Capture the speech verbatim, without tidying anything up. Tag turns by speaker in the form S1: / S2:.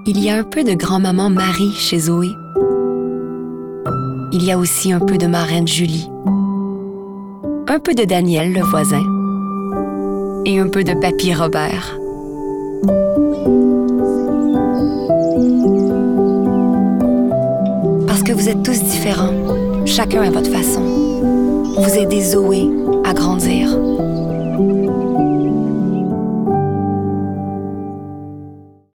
S1: Il y a un peu de grand-maman Marie chez Zoé. Il y a aussi un peu de marraine Julie. Un peu de Daniel, le voisin. Et un peu de papy Robert. Parce que vous êtes tous différents, chacun à votre façon. Vous aidez Zoé à grandir.